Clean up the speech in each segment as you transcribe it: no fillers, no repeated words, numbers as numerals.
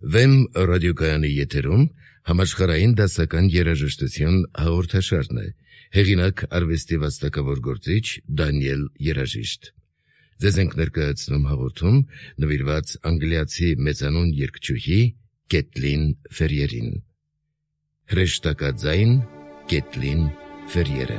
Վեմ ռադիոկայանի եթերում համաշխարհային դասական երաժշտություն հաղորդաշարն է, հեղինակ արվեստի վաստակավոր գործիչ Դանիել Երաժիշտ։ Ձեզ ենք ներկայացնում հաղորդում նվիրված անգլիացի մեծանուն երգչուհի Կեթլին Ֆերիերին։ Հրեշտակաձայն Կեթլին Ֆերիերը։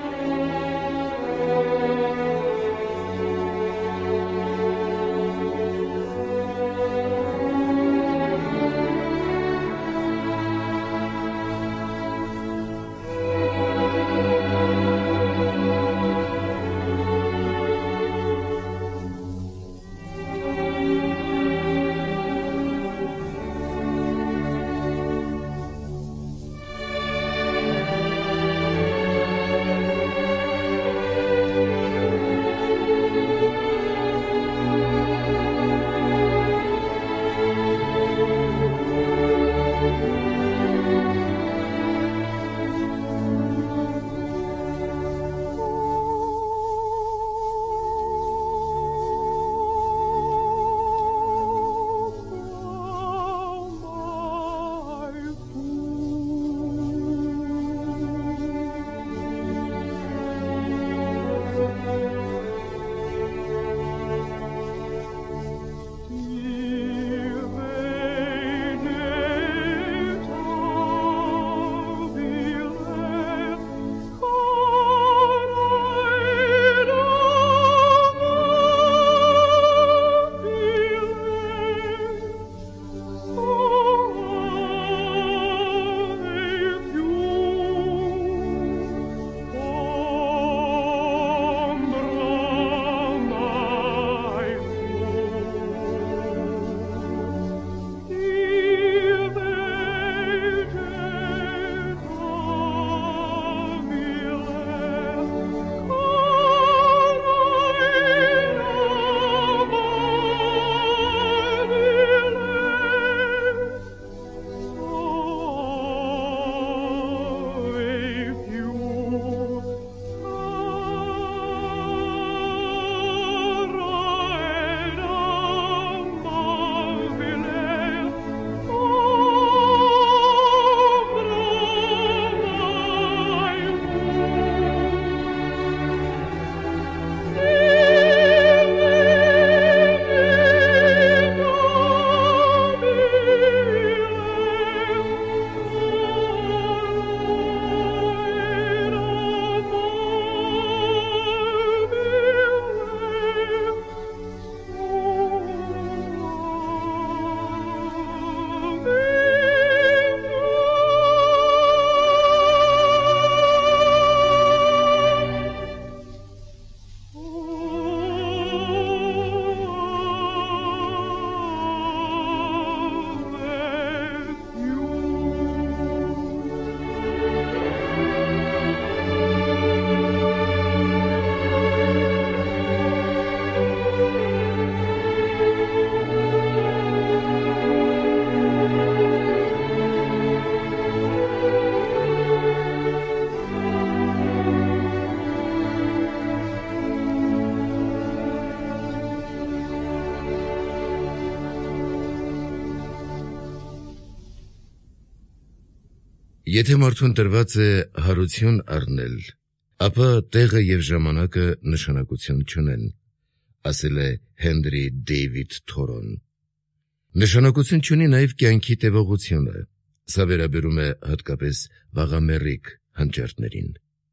Եթե մարդուն տրված է հարություն առնել, ապա տեղը և ժամանակը նշանակություն չունեն, ասել է Հենրի Դեյվիդ Թորոն։ Նշանակություն չունի նաև կյանքի տևողությունը, սա վերաբերում է հատկապես վաղամեռիկ հանճարներին։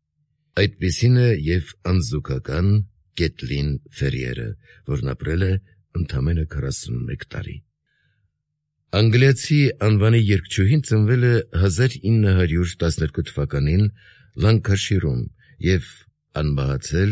Այդպիսին է և անզուգական Կեթլին Ֆերիերը, որն ապրել է ընդամենը 41 տարի։ Անգլիացի անվանի երգչուհին ծնվել է 1912 թվականին Լանկաշիրում և անմահացել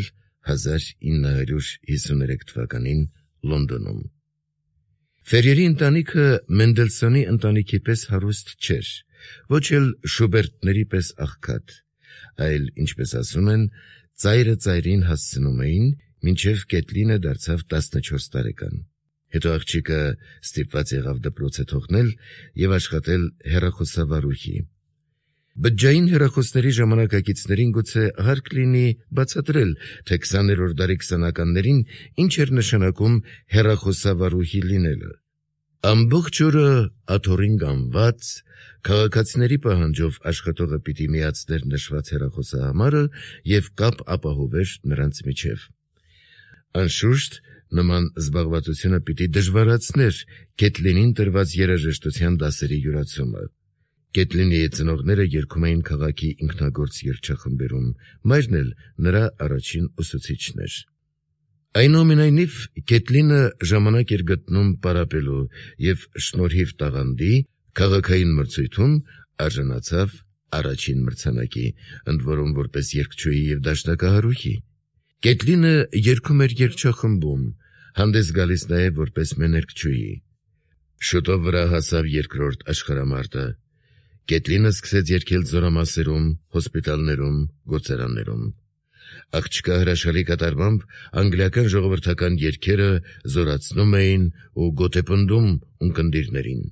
1953 թվականին Լոնդոնում։ Ֆերիերի ընտանիքը Մենդելսոնի ընտանիքի պես հարուստ չէր, ոչ էլ Շուբերտների պես աղքատ, այլ, ինչպես ասում են, ծայրը ծայրին հասցնում էին, մինչև Կեթլինը դարձավ 14 տարեկան։ Հետո աղջիկը ստիպված եղավ դպրոցը թողնել և աշխատել հեռախոսավարուհի։ Բջջային հեռախոսների ժամանակակիցներին գուցե հարկ լինի բացատրել, թե 20-րդ դարի 20-ականներին ինչ էր նշանակում հեռախոսավարուհի լինելը։ Ամբողջ օրը աթոռին գանված, քաղաքացիների պահանջով աշխատողը պիտի միացներ նշված հեռախոսահամարը և կապ ապահովեր նրանց միջև։ Անշուշտ, նման զբաղվածությունը պիտի դժվարացներ Կեթլինին տրված երաժշտության դասերի յուրացումը։ Կեթլինի ծնողները երգում էին քաղաքի ինքնագործ երգչախմբերում, մայրն էլ նրա առաջին ուսուցիչն էր։ Այնուամենայնիվ, Կեթլինը ժամանակ էր գտնում պարապելու և շնորհիվ տաղանդի քաղաքային մրցույթում արժանացավ առաջին մրցանակի, ընդ որում որպես երգչուհի և դաշնակահարուհի։ Կեթլինը երգում էր երգչախմբում, հանդես գալիս նաև որպես մեներգչուհի։ Շուտով վրա հասավ երկրորդ աշխարհամարտը։ Կեթլինը սկսեց երգել զորամասերում, հոսպիտալներում, գործարաններում։ Աղջկա հրաշալի կատարմամբ անգլիական ժողովրդական երգերը զորացնում էին ու գոթեպնդում ունկնդիրներին։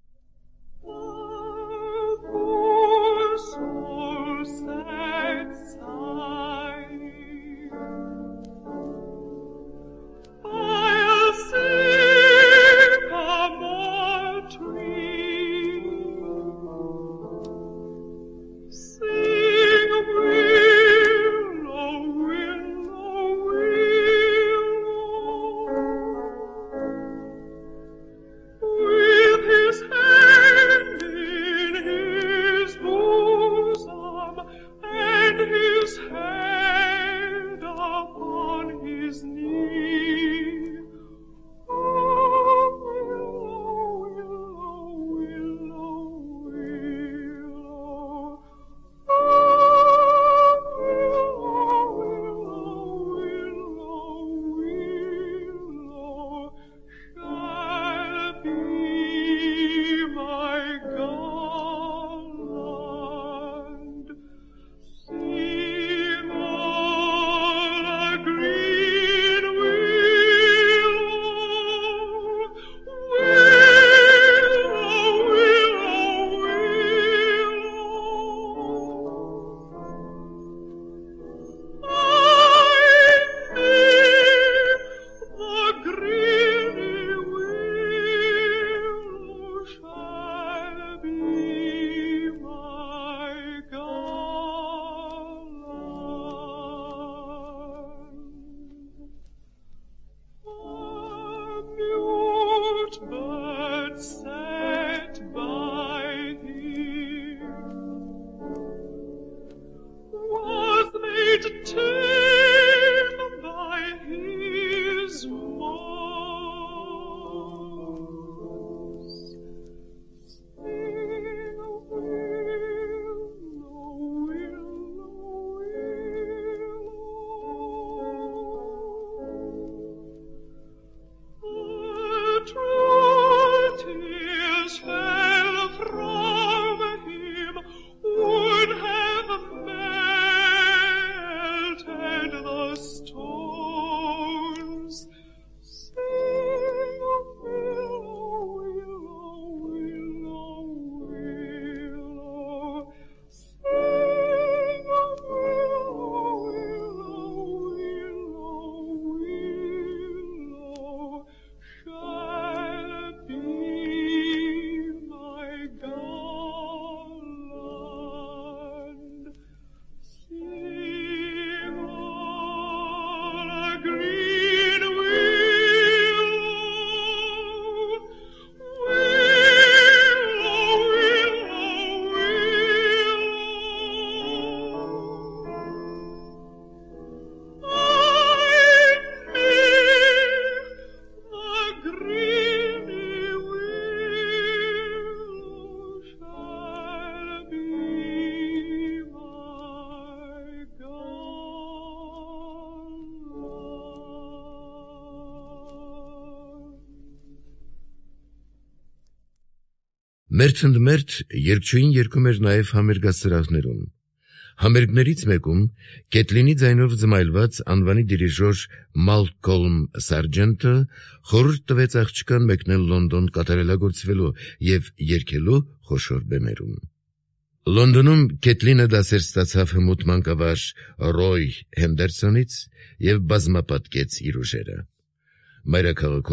Մերթընդմերթ երգչուհին երգում էր նաև համերգասրահներում։ Համերգներից մեկում Կեթլինի ձայնով զմայլված անվանի դիրիժոր Մալկոլմ Սարջենտը խորհուրդ տվեց աղջկան մեկնել Լոնդոն կատարելագործվելու և երգելու խոշոր բեմերում։ Լոնդոնում Կեթլինը դասեր ստացավ հմուտ մանկավար Ռոյ Հենդերսոնից և բազմապատկեց իր ուժերը։ Մայրաքաղաքում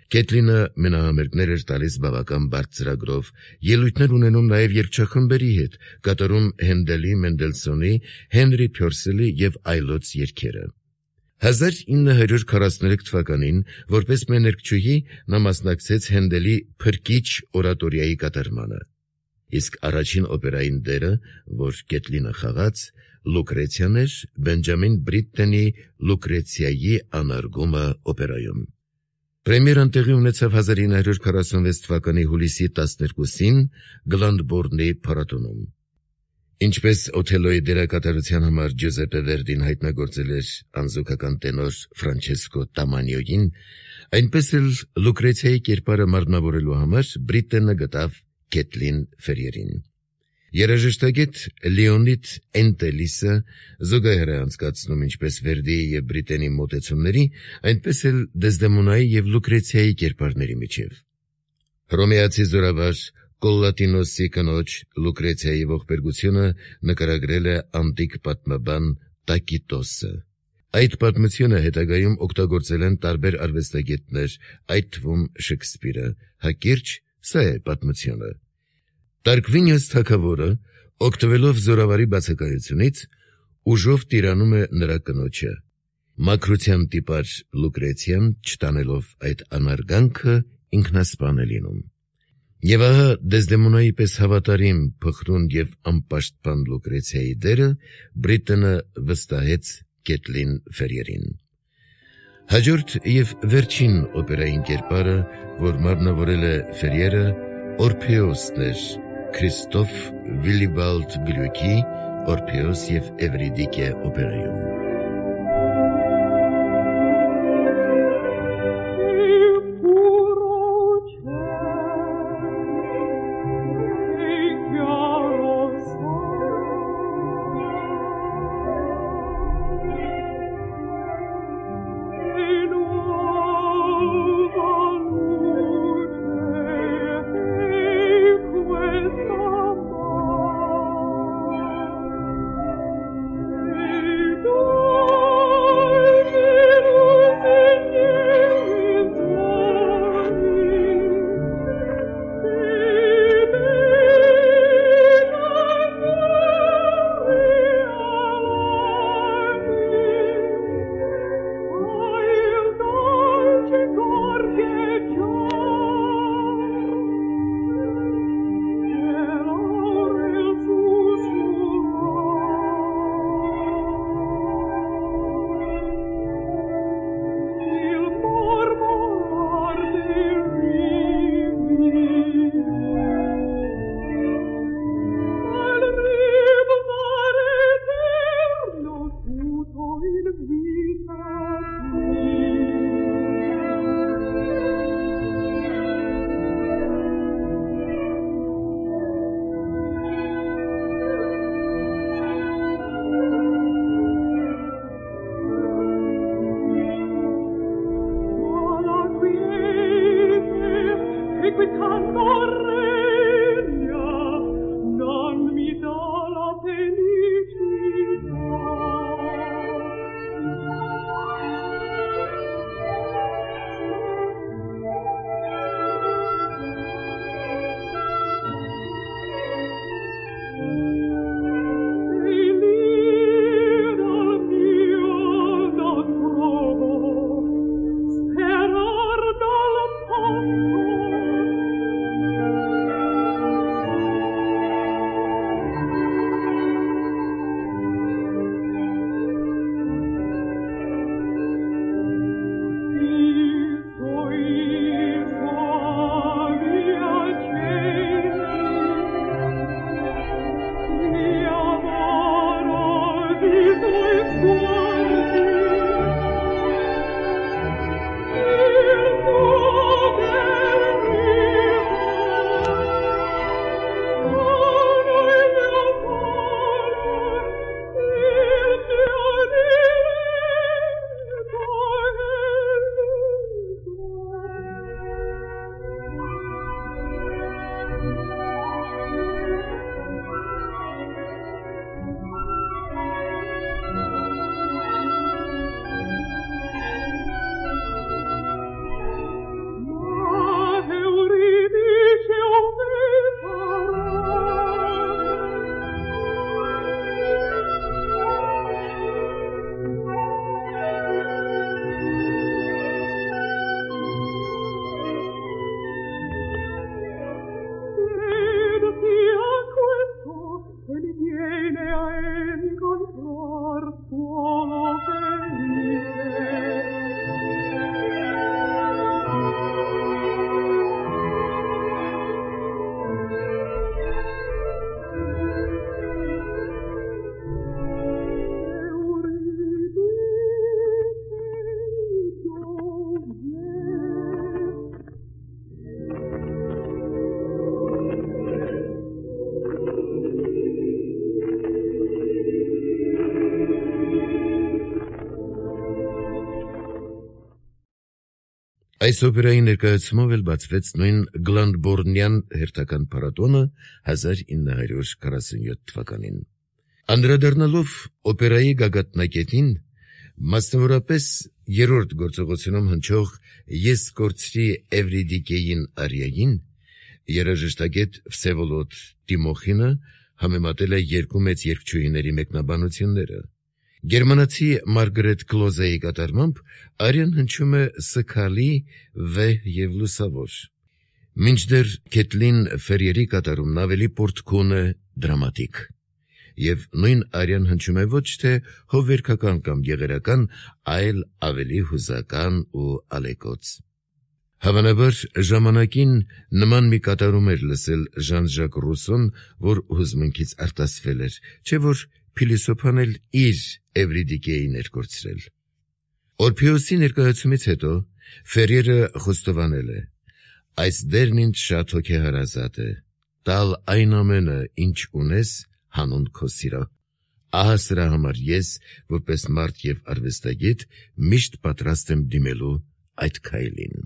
Կեթլինը մենահամերգներ էր տալիս բավական բարդ ծրագրով, ելույթներ ունենում նաև երգչախմբերի հետ, կատարում Հենդելի, Մենդելսոնի, Հենրի Փյորսելի և այլոց երգերը։ 1943 թվականին, որպես մեներկչուհի, նա մասնակցեց Հենդելի «Փրկիչ» օրատորիայի կատարմանը։ Իսկ առաջին օպերային դերը, որ Կեթլինը խաղաց, Լուկրեցիան էր Բենջամին Բրիտտենի «Լուկրեցիայի անարգումը» օպերայում։ Պրեմիերան տեղի ունեցավ 1946 թվականի հուլիսի 12-ին Գլանդբորնի փառատոնում։ Ինչպես Օթելոյի դերակատարության համար Ջուզեպպե Վերդին հայտնագործել էր անզուգական տենոր Ֆրանչեսկո Տամանյոյին, այնպես էլ Լուկրեցիայի կերպարը մարմնավորելու համար Բրիտտենը գտավ Կեթլին Ֆերիերին։ Երաժշտագետ Լեոնիդ Էնտելիսը զուգահեռ է անցկացնում ինչպես Վերդիի և Բրիտտենի մոտեցումների, այնպես էլ Դեզդեմոնայի և Լուկրեցիայի կերպարների միջև։ Հռոմեացի զորավար Կոլլատինոսի կնոջ Լուկրեցիայի ողբերգությունը նկարագրել է անտիկ պատմաբան Տակիտոսը։ Այդ պատմությունը հետագայում օգտագործել են տարբեր արվեստագետներ, այդ թվում Շեքսպիրը։ Հակիրճ սա է պատմությունը։ Տարկվինիոս թագավորը, օգտվելով զորավարի բացակայությունից, ուժով տիրանում է նրա կնոջը։ Մաքրության տիպար Լուկրեցիան, չտանելով այդ անարգանքը, ինքնասպան է լինում։ Եվ ահա Դեզդեմոնայի պես հավատարիմ, փխրուն և անպաշտպան Լուկրեցիայի դերը Բրիտտենը վստահեց Կեթլին Ֆերիերին։ Հաջորդ և վերջին օպերային կերպարը, որ մարմնավորել է Ֆերիերը, Օրփեոսն էր Քրիստոֆ Վիլիբալդ Գլյուքի «Օրփեոս և Էվրիդիկե» օպերայում։ Այս օպերայի ներկայացումով էլ բացվեց նույն Գլանդբորնյան հերթական փառատոնը 1947 թվականին։ Անդրադառնալով օպերայի գագաթնակետին, մասնավորապես երրորդ գործողությունում հնչող «Ես կորցրի Էվրիդիկեին արիային», երաժշտագետ Վսևոլոդ Տիմոխինը համեմատել է երկու մեծ երգչուհիների մեկնաբանությունները։ Գերմանացի Մարգարետ Կլոզեի կատարմամբ արիան հնչում է սգալի, վեհ և լուսավոր, մինչդեռ Քեթլին Ֆերիերի կատարումն ավելի պոռթկուն է, դրամատիկ, և նույն արիան հնչում է ոչ թե հովվերգական կամ գեղերական, այլ ավելի հուզական ու ալեկոծ։ Հավանաբար ժամանակին նման մի կատարում էր լսել Ժան-Ժակ Ռուսոն, որ հուզմունքից արտասվել էր, չէ որ փիլիսոփան էլ իր Էվրիդիկեին էր կորցրել։ Օրփեոսի ներկայացումից հետո Ֆերիերը խոստովանել է. «Այս դերն ինձ շատ հոգեհարազատ է, տալ այն ամենը, ինչ ունես, հանուն քո սիրո։ Ահա սրա համար ես, որպես մարդ և արվեստագետ, միշտ պատրաստ եմ դիմելու այդ քայլին»։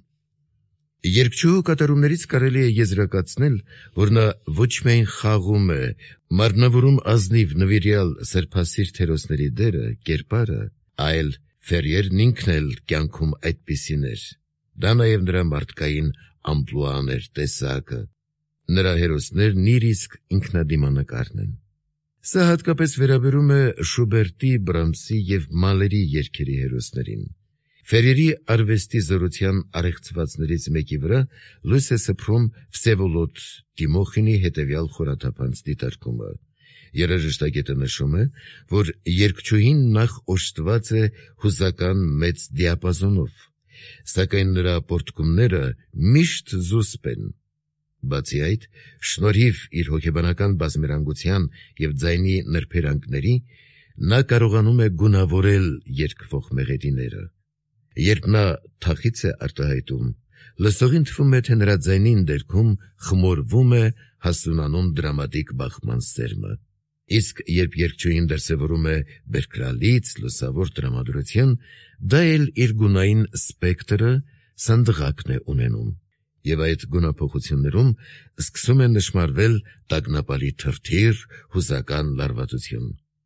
Երգչուհու կատարումներից կարելի է եզրակացնել, որ նա ոչ միայն խաղում է, մարմնավորում ազնիվ նվիրյալ սրբասիրտ հերոսների դերը, կերպարը, այլ Ֆերիերն ինքն էլ կյանքում այդպիսին էր։ Դա նաև նրա մարդկային ամպլուան էր, տեսակը։ Նրա հերոսներն իր իսկ ինքնադիմանկարն են։ Սա հատկապես վերաբերում է Շուբերտի, Բրամսի և Մալերի երգերի հերոսներին։ Ֆերիերի արվեստի զորության առեղծվածներից մեկի վրա լույս է սփռում Վսևոլոդ Տիմոխինի հետևյալ խորաթափանց դիտարկումը։ Երաժշտագետը նշում է, որ երգչուհին նախ օժտված է հուզական մեծ դիապազոնով, սակայն նրա պոռթկումները միշտ զուսպ են։ Բացի այդ, շնորհիվ իր հոգեբանական բազմերանգության և ձայնի նրբերանգների, նա կարողանում է գունավորել երգվող մեղեդիները։ Երբ նա թախիծ է արտահայտում, լսողին թվում է, թե նրա ձայնի ընդերքում խմորվում է հասունանուն դրամատիկ բախման սերմը։ Իսկ երբ երգչուհին դրսևորում է բերկրալից, լուսավոր տրամադրություն, դա էլ իր գունային սպեկտրը սանդղակն է ունենում, և այդ գունափոխություններում սկսում է նշմարվել տագնապալի թրթիռ, հուզական լարվածություն։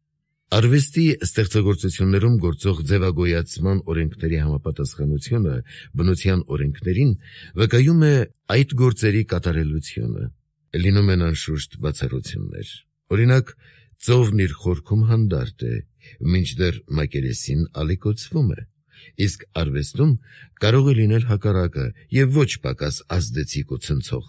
Արվեստի ստեղծագործություններում գործող ձևագոյացման օրենքների համապատասխանությունը բնության օրենքներին վկայում է այդ գործերի կատարելությունը։ Լինում են անշուշտ բացառություններ։ Օրինակ, ծովն իր խորքում հանդարտ է, մինչդեռ մակերեսին ալեկոծվում է, իսկ արվեստում կարող է լինել հակառակը և ոչ պակաս ազդեցիկ ու ցնցող։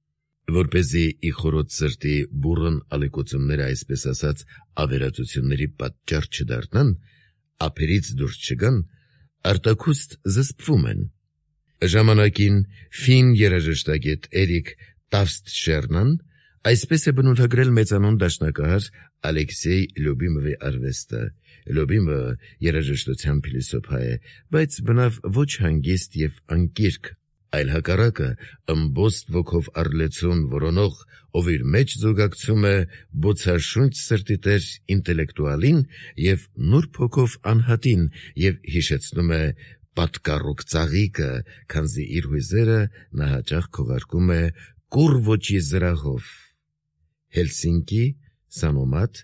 Որպեսզի ի խորոց սրտի բուռն ալեկոծումները, այսպես ասած, ավերածությունների պատճառ չդառնան, ափերից դուրս չգան, արտաքուստ զսպվում են։ Ժամանակին ֆին երաժշտագետ Էրիկ Տավստշեռնան այսպես է բնութագրել մեծանուն դաշնակահար Ալեքսեյ Լյոբիմովի արվեստը։ Լյոբիմովը երաժշտության փիլիսոփա է, բայց բնավ ոչ հանգիստ և անկիրք, այլ հակառակը ըմբոստ ոգով առլեցուն որոնող, ով իր մեջ զուգակցում է բոցաշունչ սրտի տեր ինտելեկտուալին և նուրբ հոգով անհատին և հիշեցնում է պատկառուկ ծաղիկը, քանզի իր հույզերը նա հաճախ քողարկում է կուռ ոճի զրահով։ Հելսինկի, Սանոմատ,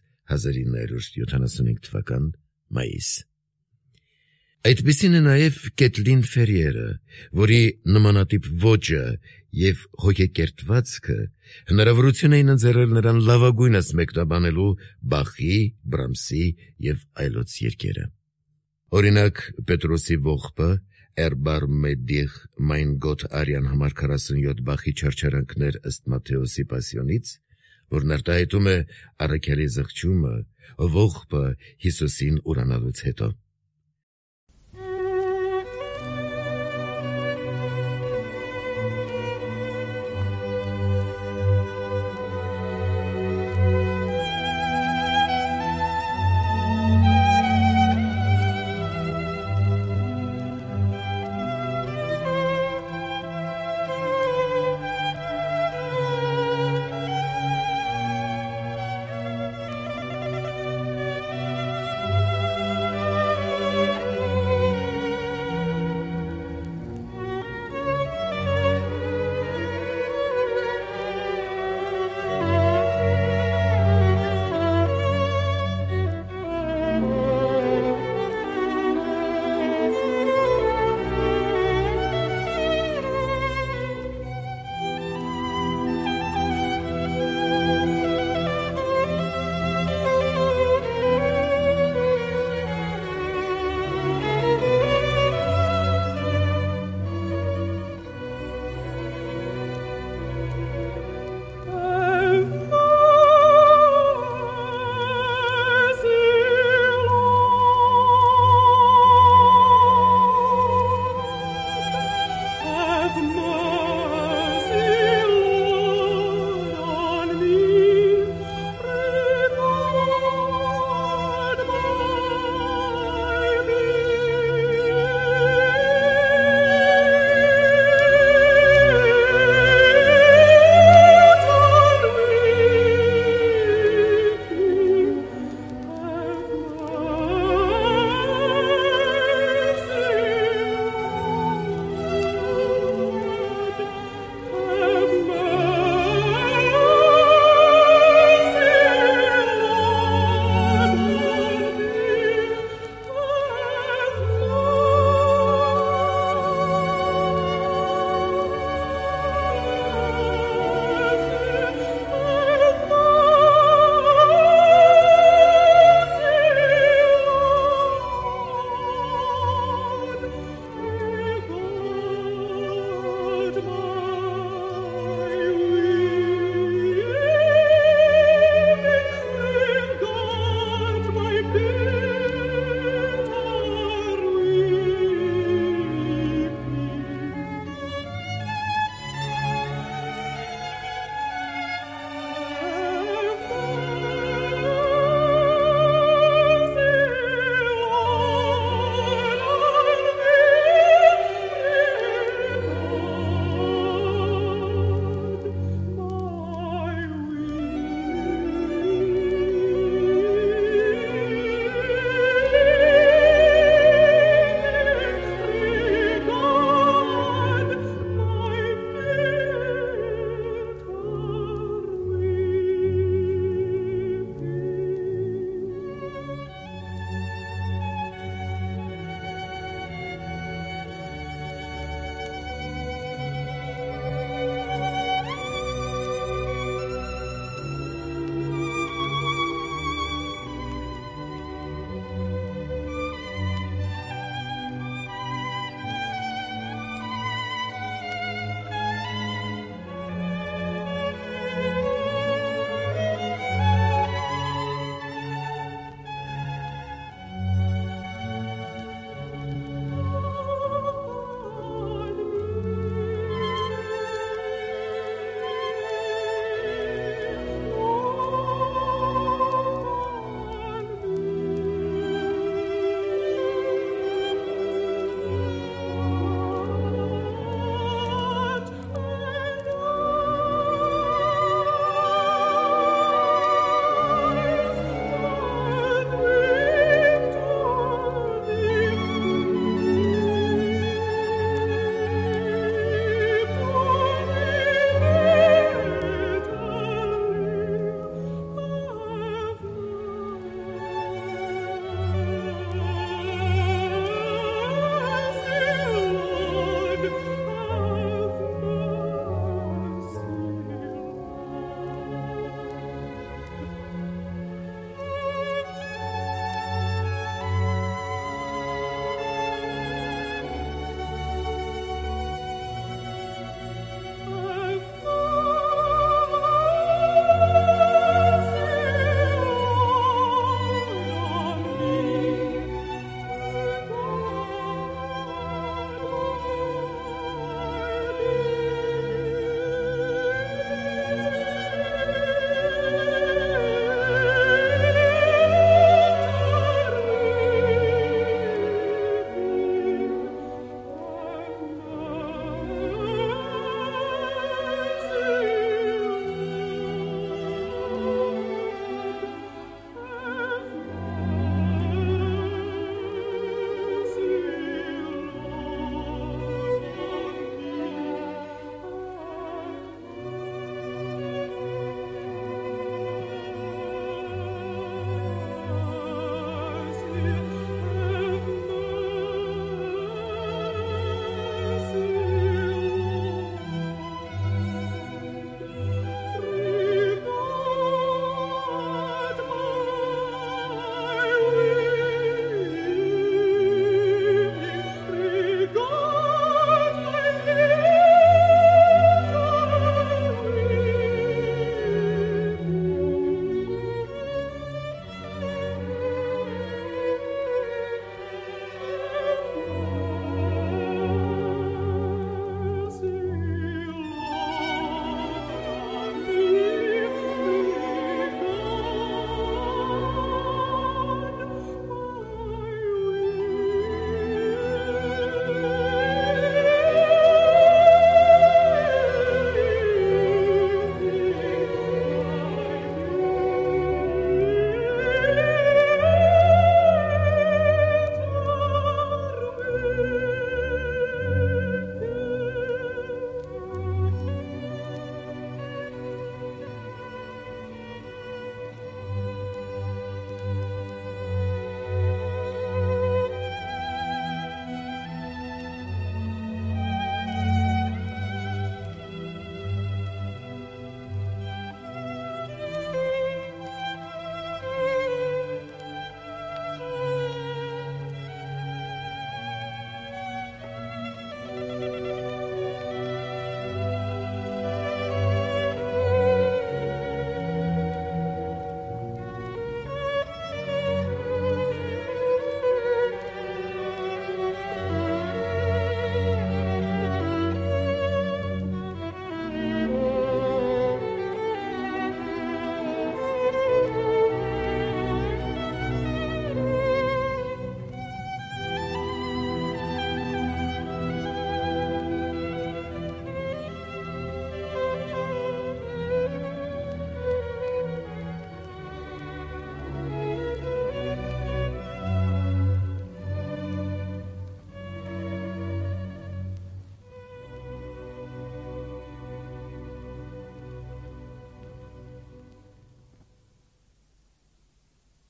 1975 թվական, մայիս։ Այդպիսին է նաև Կեթլին Ֆերիերը, որի նմանատիպ ոճը և հոգեկերտվածքը հնարավորություն էին ընձեռել նրան լավագույնս մեկնաբանելու Բախի, Բրամսի և այլոց երգերը։ Օրինակ, Պետրոսի ողբը, Էրբար Մեդիխ Մայն Գոթ արյան համար 47 Բախի չարչարանքներ ըստ Մատթեոսի Պասիոնից, որն արտահայտում է առաքյալի զղջումը, ողբը Հիսուսին ուրանալուց հետո։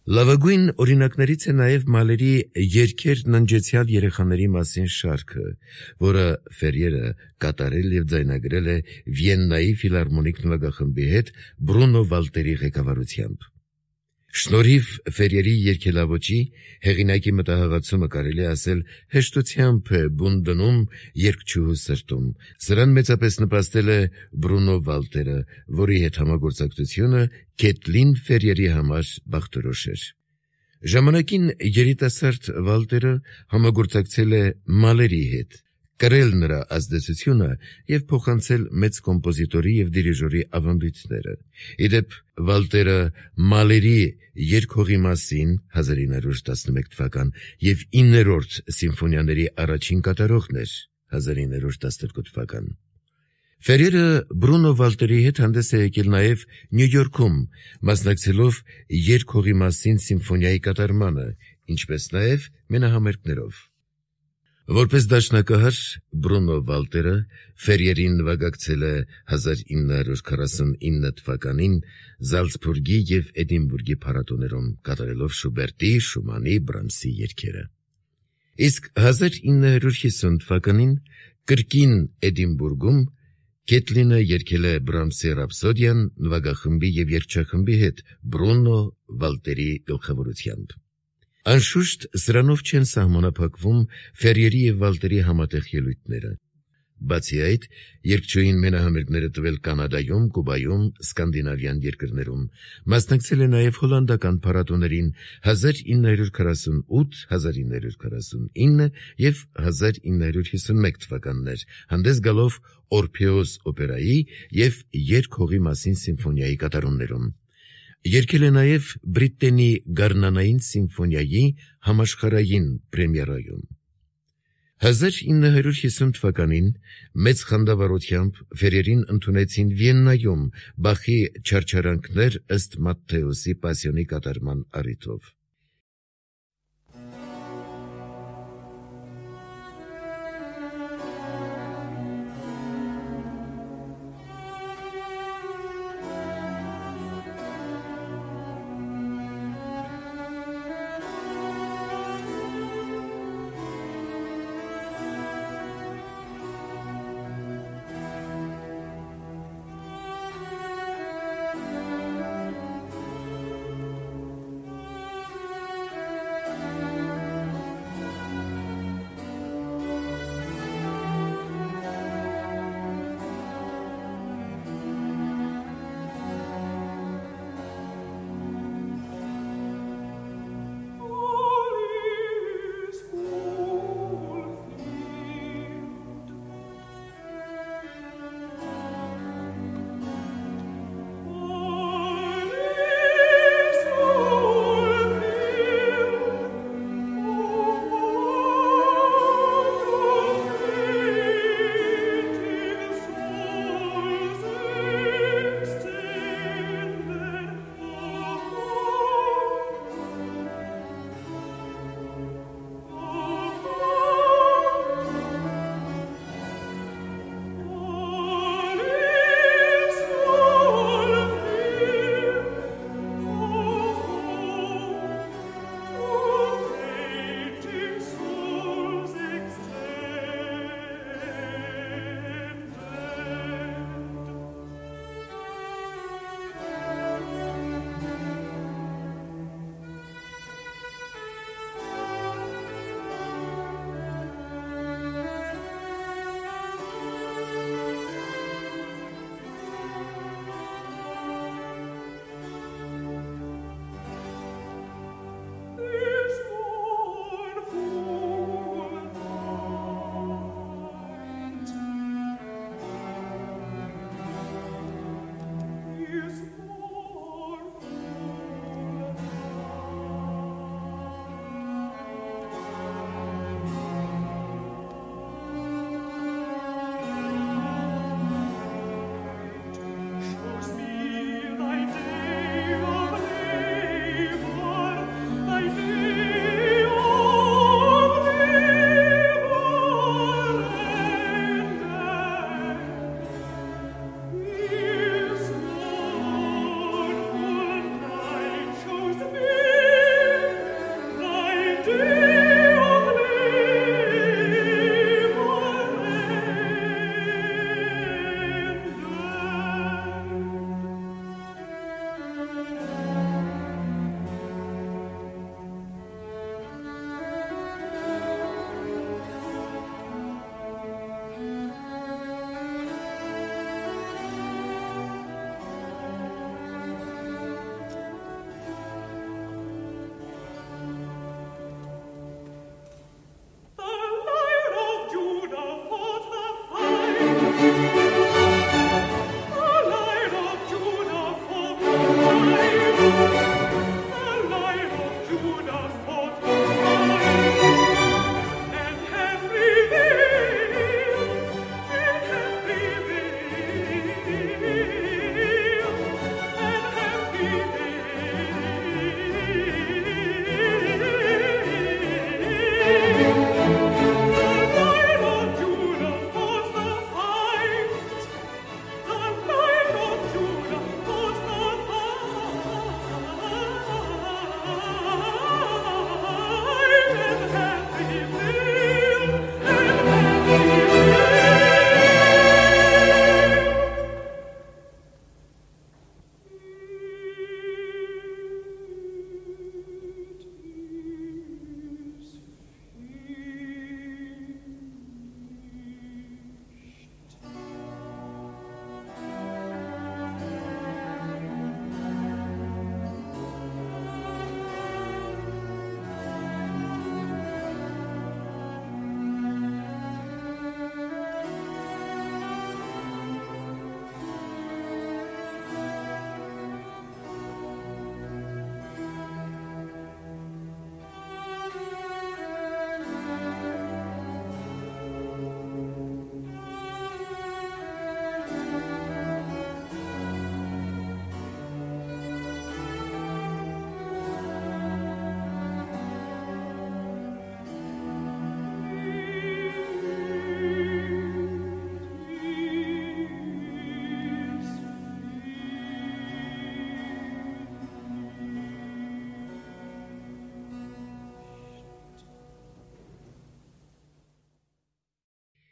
Լավագույն օրինակներից է նաև Մալերի երգեր ննջեցյալ երեխաների մասին շարքը, որը Ֆերիերը կատարել և ձայնագրել է Վիեննայի ֆիլհարմոնիկ նվագախմբի հետ Բրունո Վալտերի ղեկավարությամբ։ Շնորհիվ Ֆերիերի երգելավոճի հեղինակի մտահղացումը կարելի է ասել հեշտությամբ է բուն դնում երգչուհու սրտում։ Սրան մեծապես նպաստել է Բրունո Վալտերը, որի հետ համագործակցությունը Քեթլին Ֆերիերի համար բախտորոշ էր։ Ժամանակին երիտասարդ Վալտերը համագործակցել է Մալերի հետ, կրել նրա ազդեցությունը և փոխանցել մեծ կոմպոզիտորի և դիրիժորի ավանդույթները։ Իդեպ Վալտերը Մալերի երգողի մասին 1911 թվական և 9-րդ սիմֆոնիաների առաջին կատարողն էր 1912 թվական։ Ֆերիերը Բրունո Վալտերի հետ հանդես է եկել նաև Նյու Յորքում, մասնակցելով երգողի մասին սիմֆոնիայի կատարմանը, ինչպես նաև մենահամերգներով։ Որպես դաշնակահար Բրունո Վալտերը Ֆերիերին նվագակցել է 1949 թվականին Զալցբուրգի և Էդինբուրգի փառատոներում, կատարելով Շուբերտի, Շումանի, Բրամսի երգերը։ Իսկ 1950 թվականին կրկին Էդինբուրգում Քեթլինը երգել է Բրամսի Ռապսոդիան նվագախմբի և երգչախմբի հետ Բրունո Վալտերի գլխավորությամբ։ Անշուշտ սրանով չեն սահմանափակվում Ֆերիերի և Վալտերի համատեղ ելույթները։ Բացի այդ, երգչուհին մենահամերգներ է տվել Կանադայում, Կուբայում, Սկանդինավյան երկրներում, մասնակցել է նաև հոլանդական փառատոներին 1948, 1949 և 1951 թվականներ, հանդես գալով Օրփեոս օպերայի և երգողի մասին սիմֆոնիայի կատարումներում։ Երգել է նաև Բրիտենի գարնանային սիմֆոնիայի համաշխարհային պրեմիերայում։ 1950 թվականին մեծ խանդավառությամբ Ֆերիերին ընդունեցին Վիեննայում Բախի չարչարանքներ ըստ Մատթեոսի Պասիոնի կատարման առիթով։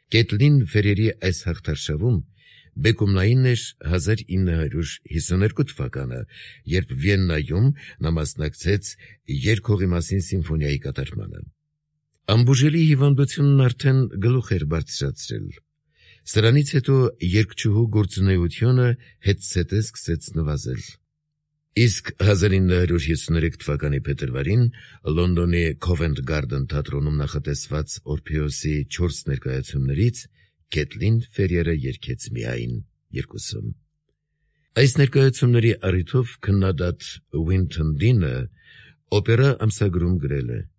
Կեթլին Ֆերերի այս հաղթարշավում բեկումնային էր 1952 թվականը, երբ Վիեննայում նա մասնակցեց երկհողի մասին սիմֆոնիայի կատարմանը։ Անբուժելի հիվանդությունն արդեն գլուխ էր բարձրացրել։ Սրանից հետո երգչուհու գործունեությունը հետզհետե սկսեց նվազել։ Իսկ 1953 թվականի փետրվարին Լոնդոնի Covent Garden թատրոնում նախատեսված Օրփեոսի 4 ներկայացումներից Կեթլին Ֆերերը երգեց միայն 2-ում։ Այս ներկայացումների առիթով քննադատ Ուինթոն Դինը օպերա ամսագրում գրել է.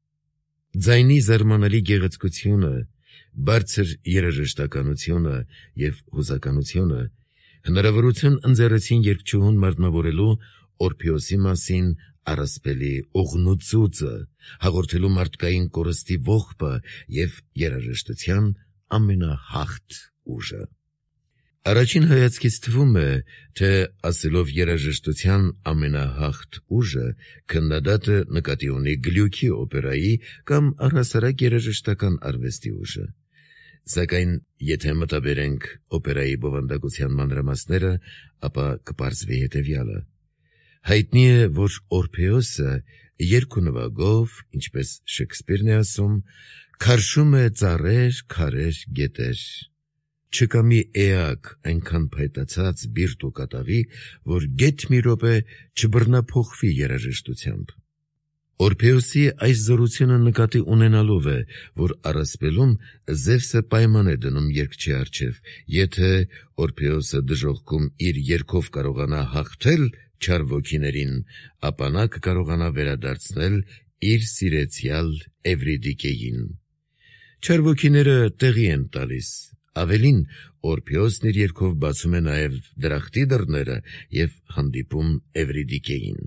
«Ձայնի զարմանալի գեղեցկությունը, բարձր երաժշտականությունը և հուզականությունը հնարավորություն ընձեռեցին երգչուհուն մարմնավորելու Օրփեոսի մասին առասպելի օղնուծուծը, հաղորդելու մարդկային կորստի ողբը և երաժշտության ամենահաղթ ուժը»։ Առաջին հայացքից թվում է, թե ասելով երաժշտության ամենահաղթ ուժը, քննադատը նկատի ունի Գլյուքի օպերայի կամ առհասարակ երաժշտական արվեստի ուժը։ Սակայն եթե մտաբերենք օպերայի բովանդակության մանրամասները, ապա կպարզվի հետևյալը. հայտնի է, որ Օրփեոսը երգ ու նվագով, ինչպես Շեքսպիրն է ասում, քարշում է ծառեր, քարեր, գետեր։ Չկա մի էակ այնքան փայտացած, բիրտ ու կատաղի, որ գեթ մի րոպե չբռնափոխվի երաժշտությամբ։ Օրփեոսի այս զորությունը նկատի ունենալով է, որ առասպելում Զևսը պայման է դնում երգչի առջև, եթե Օրփեոսը դժոխքում իր երգով կարողանա հաղթել չար ոգիներին, ապա նա կկարողանա վերադարձնել իր սիրեցյալ Էվրիդիկեին։ Չար ոգիները տեղի են տալիս, ավելին Օրփեոսն իր երգով բացում է նաև դրախտի դռները և հանդիպում Էվրիդիկեին։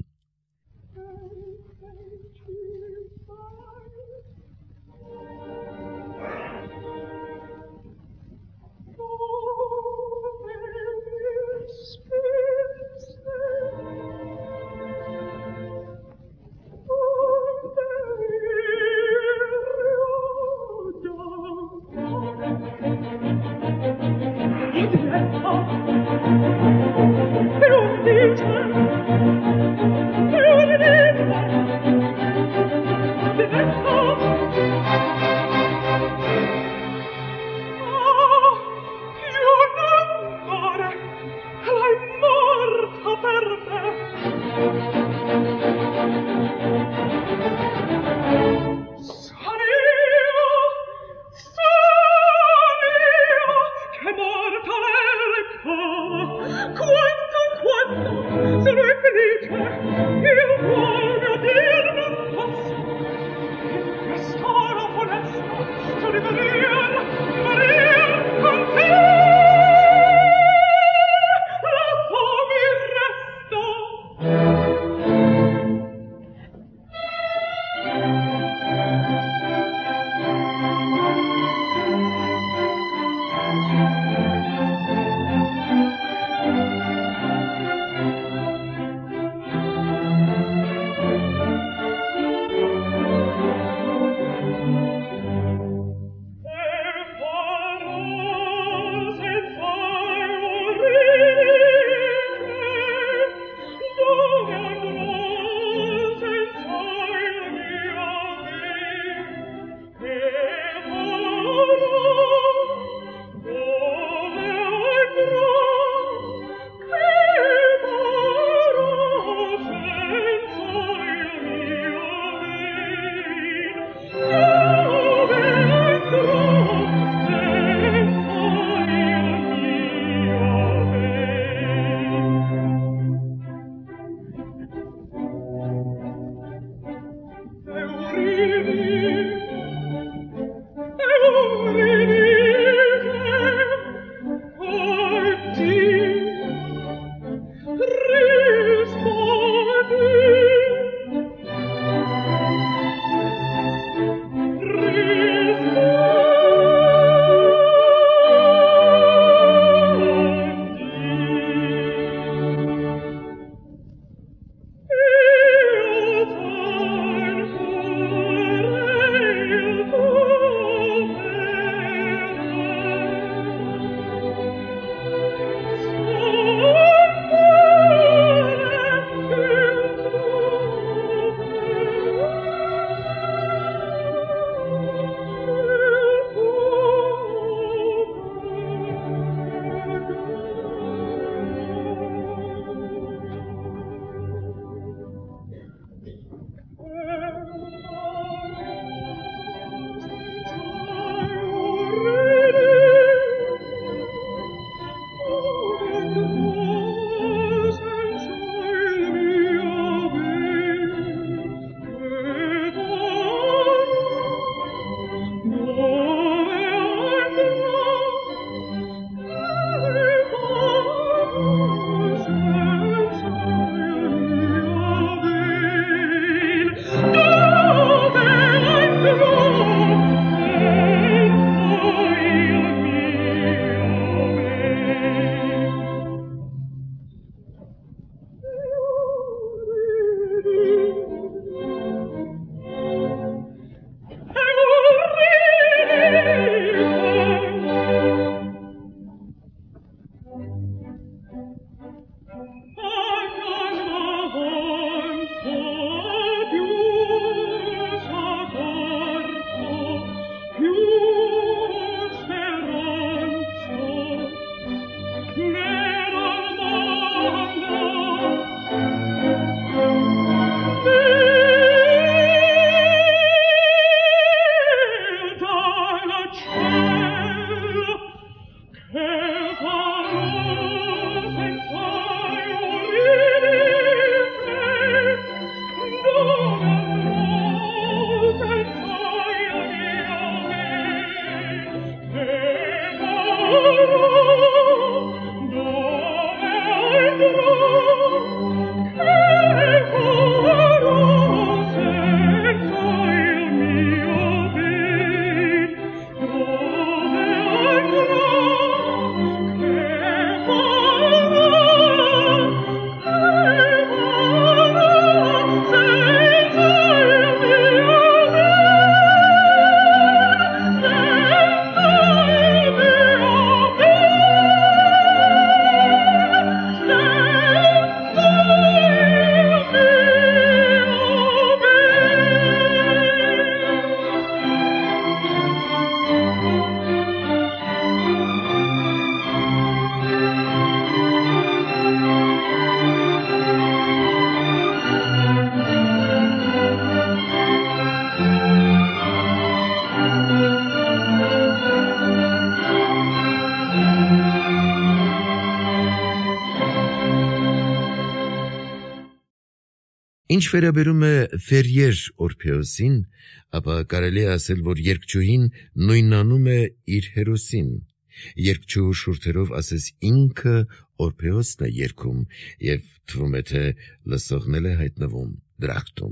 Ինչ վերաբերում է Ֆերիեր Օրփեոսին, ապա կարելի է ասել, որ երգչուհին նույնանում է իր հերոսին։ Երգչուհու շուրթերով ասես ինքը Օրփեոսն է երգում և թվում է, թե լսողն է հայտնվում դրախտում։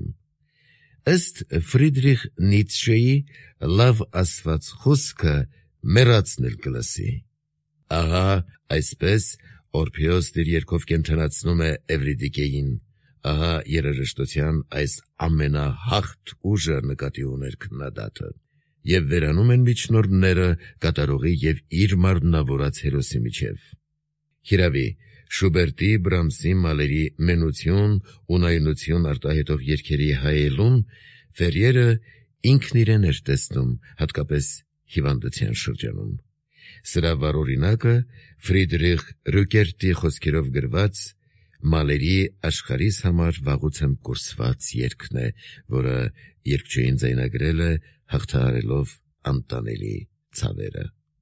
Ըստ Ֆրիդրիխ Նիցշեի լավ ասված խոսքը մեռածն էլ կլսի։ Ահա այսպես Օրփեոսն իր երգով կենդանացնում է Էվրիդիկեին։ Ահա երաժշտության այս ամենահաղթ ուժը նկատի ուներ քննադատը, և վերանում են միջնորդները կատարողի և իր մարմնավորած հերոսի միջև։ Հիրավի, Շուբերտի, Բրամսի, Մալերի մենություն, ունայնություն արտահայտող երգերի հայելուն Ֆերիերը ինքն իրեն էր տեսնում, հատկապես հիվանդության շրջանում։ Սրա վառօրինակը Ֆրիդրիխ Ռյուկերտի խոսքերով գրված Մալերի աշխարհիս համար վաղուց եմ կորսված երգն է, որը երգչուհին ձայնագրել է հաղթահարելով անտանելի ցավերը։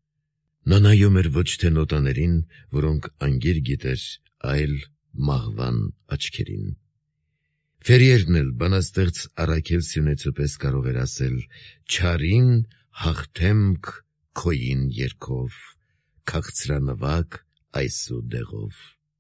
Նա նայում էր ոչ թե նոտաներին, որոնք անգիր գիտեր, այլ մահվան աչքերին։ Ֆերիերն էլ բանաստեղծ Առաքել Սյունեցու պես կարող էր ասել. «Չարին հաղթեմք քոյին երգով, քաղցրանվակ այսու դեղով»։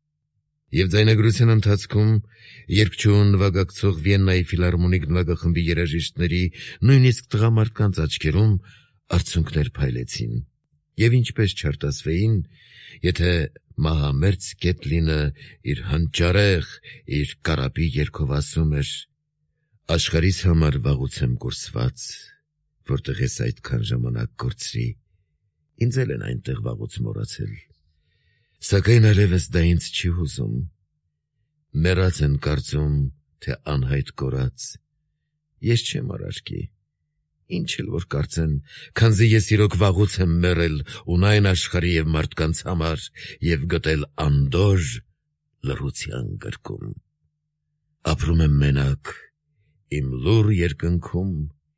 Եվ ձայնագրության ընթացքում երգչուհուն նվագակցող Վիեննայի ֆիլհարմոնիկ նվագախմբի երաժիշտների, նույնիսկ տղամարդկանց աչքերում արցունքներ փայլեցին, և ինչպես չարտասվեին, եթե մահամերձ Կեթլինը իր հանճարեղ, իր կարապի երգով ասում էր. «Աշխարհիս համար վաղուց եմ կորսված, որտեղ ես այդքան ժամանակ կորցրի, ինձ էլ են այնտեղ վաղուց մոռացել, սակայն այլևս դա ինձ չի հուզում, մեռած են կարծում, թե անհայտ կորած, ես չեմ արարքի, ինչ էլ որ կարծեն, քանզի ես իրոք վաղուց եմ մեռել ունայն աշխարհի և մարդկանց համար և գտել անդորր լռության գրկում, ապրում եմ մենակ, իմ լուռ երկնքում,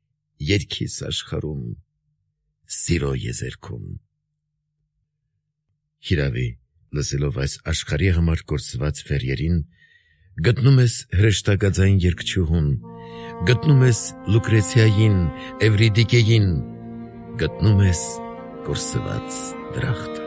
երգիս աշխարհում, սիրո եզերքում»։ Հիրավի, լսելով այս աշխարհի համար կորսված Ֆերիերին, գտնում ես հրեշտակաձայն երգչուհուն, գտնում ես Լուկրեցիային, Էվրիդիկեին, գտնում ես կորսված դրախտը։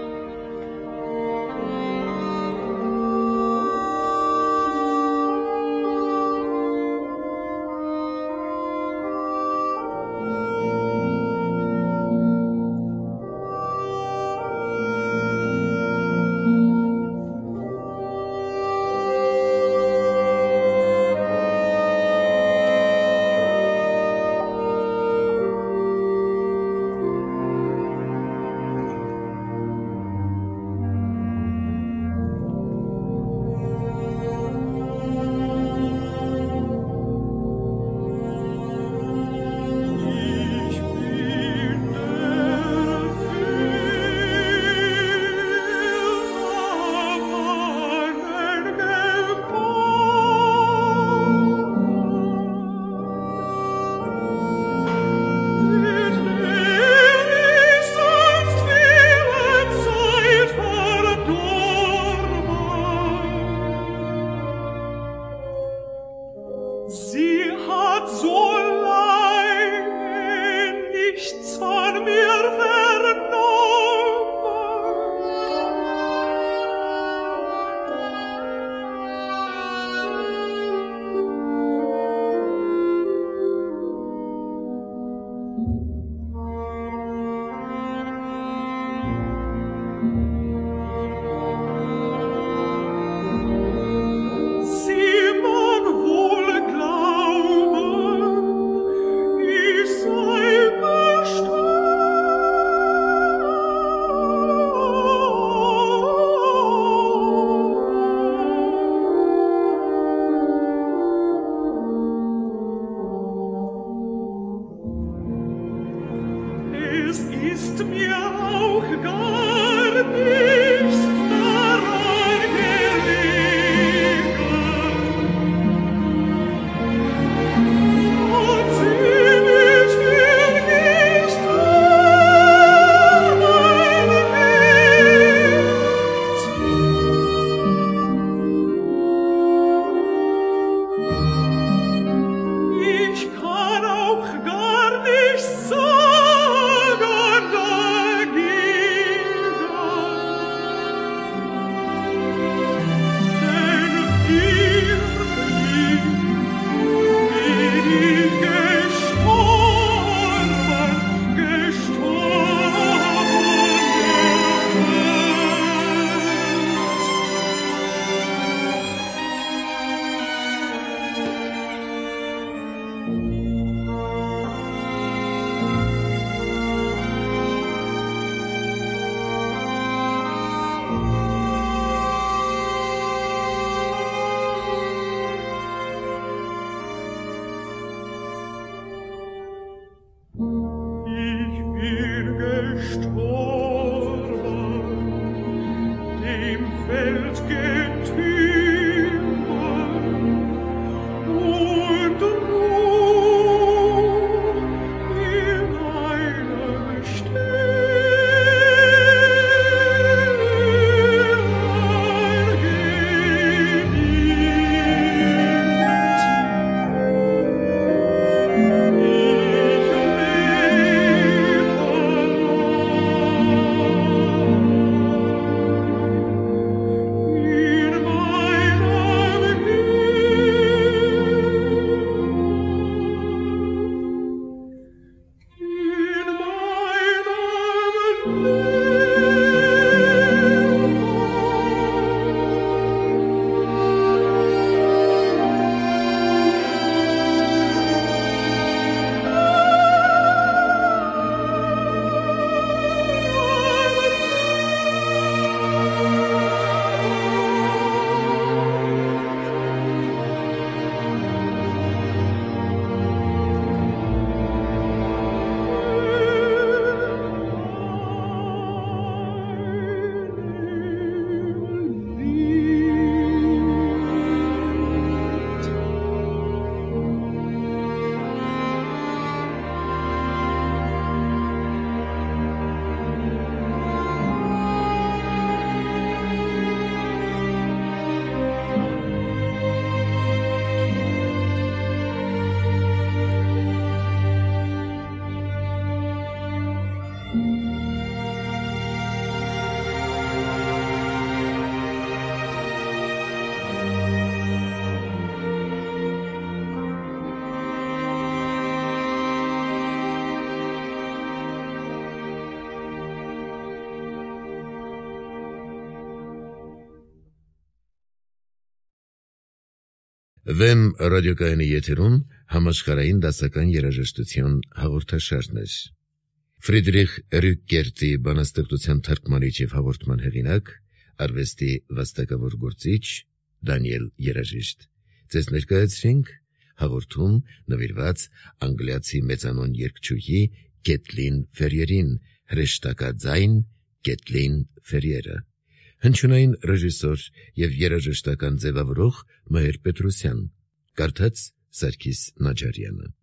Վեմ ռադիոկայանի եթերում համաշխարհային դասական երաժշտություն հաղորդաշարն էր։ Ֆրիդրիխ Ռյուկերտի բանաստեղծության թարգմանիչ և հաղորդման հեղինակ, արվեստի վաստակավոր գործիչ Դանիել Երաժիշտ։ Ձեզ ներկայացրինք հաղորդում նվիրված անգլիացի մեծանուն երգչուհի Կեթլին Ֆերիերին, հրեշտակաձայն Կեթլին Ֆերիերը, հնչյունային ռեժիսոր և երաժշտական ձևավորող Մհեր Պետրոսյան, կարդաց Սարգիս Նաջարյանը։